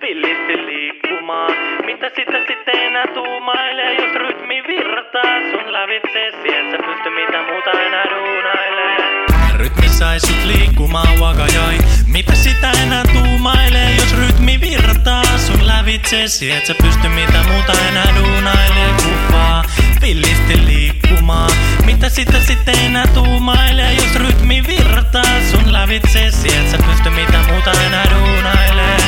villisti liikkumaan. Mitä sitä sitten enää tuumailee, jos rytmi virtaa sun lävitse, et sä pysty mitä muuta enää duunailee. Rytmi sai sut liikkumaan wakajai. Mitä sitä enää tuumailee, jos rytmi virtaa sun lävitse, et sä pysty mitä muuta enää duunailee. Kuvaa villisti liikkumaan. Mitä sitä sitten enää tuumailee, jos rytmi virtaa sun lävitse, et sä pysty mitä muuta enää duunailee.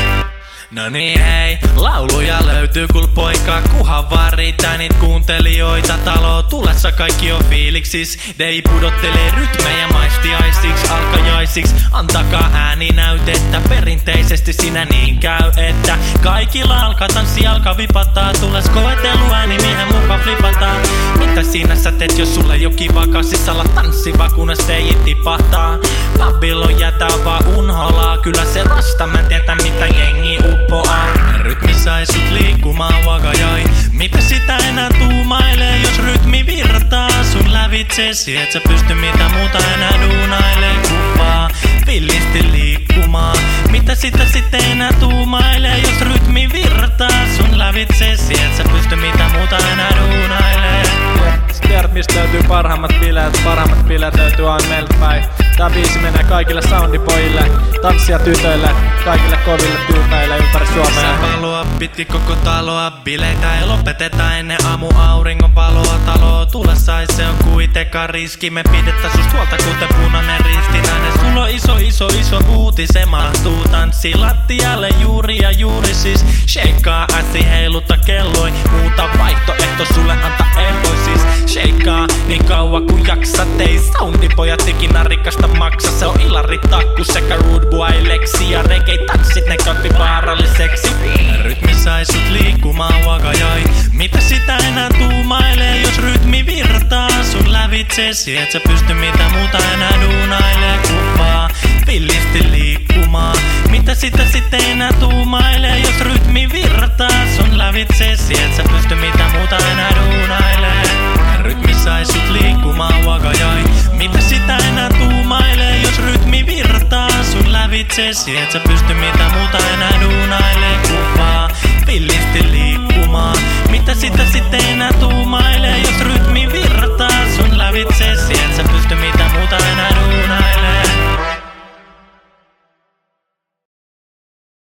No niin hei, lauluja löytyy kul poika, kuhan vaan riittää niit kuuntelijoita. Talo tulessa kaikki on fiiliksis, Dei pudottelee rytmejä maistiaisiksi, alkajaisiksi. Antakaa ääninäytettä, perinteisesti sinä niin käy, että kaikilla alkaa tanssi, alkaa vipattaa. Tules koetelu ääni, miehen mukaan flipataan. Mitä siinä sä teet, jos sulle ei oo kiva sisällä tanssiva, kunnes teijit tipahtaa. Babylon jätä vaan unholaa, kyllä se rasta, mä tietää mitä jengi uppoaa. Rytmi sai sut liikkumaan wakajai. Mitä sitä enää tuumailee, jos rytmi virtaa sun lävitse, et sä pysty mitä muuta enää duunailee. Kuvaa villisti liikkumaan. Mitä sitä sitten enää tuumailee, jos rytmi virtaa sun lävitse, et sä pysty mitä muuta enää duunailee. Tiedät mistä löytyy parhaimmat bileet löytyy aina meiltä päin. Tää biisi menee kaikille soundipojille, tanssia tytöille, kaikille koville tyypeille ympäri Suomea. Sä valoa pitki koko taloa, bileitä ei lopeteta ennen aamu auringon valoa. Taloa tulessa se on kuitenkaan riski, me pidetään sus huolta kuten punainen ristinäinen. Sulla on iso uutis, se mahtuu tanssi lattialle juuri ja juuri siis. Shakeaa ässi heilutta kelloi, muuta vaihtoehto sulle anta ehdoi siis. Shakeaa niin kauan kun jaksat, ei soundipojat ikinä rikasta maksa. Se on Ilari-takku sekä Rude Boy Lexi ja reggae tanssit, ne kaikki vaaralliseksi. Rytmi sai sut liikkumaan wakajai. Mitä sitä enää tuumailee, jos rytmi virtaa sun lävitse, et sä pysty mitä muuta enää duunailee. Kuvaa villisti liikkumaan. Mitä sitä sitten enää tuumailee, jos rytmi virtaa sun lävitse, et sä pysty mitä muuta enää duunailee. Rytmi sai sut liikkumaan wakajai. Mitä sitä enää tuumailee, jos rytmi virtaa sun lävitse, et sä pysty